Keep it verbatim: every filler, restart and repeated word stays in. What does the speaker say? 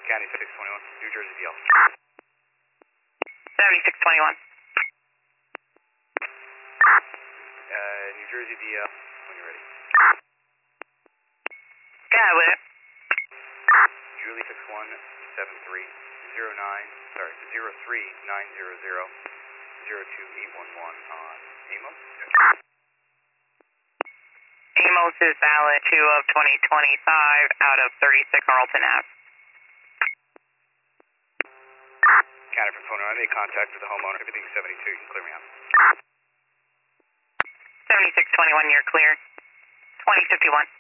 County six twenty-one, New Jersey D L. seventy-six twenty-one. Uh, New Jersey D L, when you're ready. Go ahead with it. Julie six one seven three zero nine, sorry, zero three nine zero zero zero two eight one one on Amos. Amos is valid two of twenty twenty-five out of thirty-six Arlington Ave. County from phone, I made contact with the homeowner. Everything's seventy-two. You can clear me out. seventy-six twenty-one, you're clear. twenty fifty-one.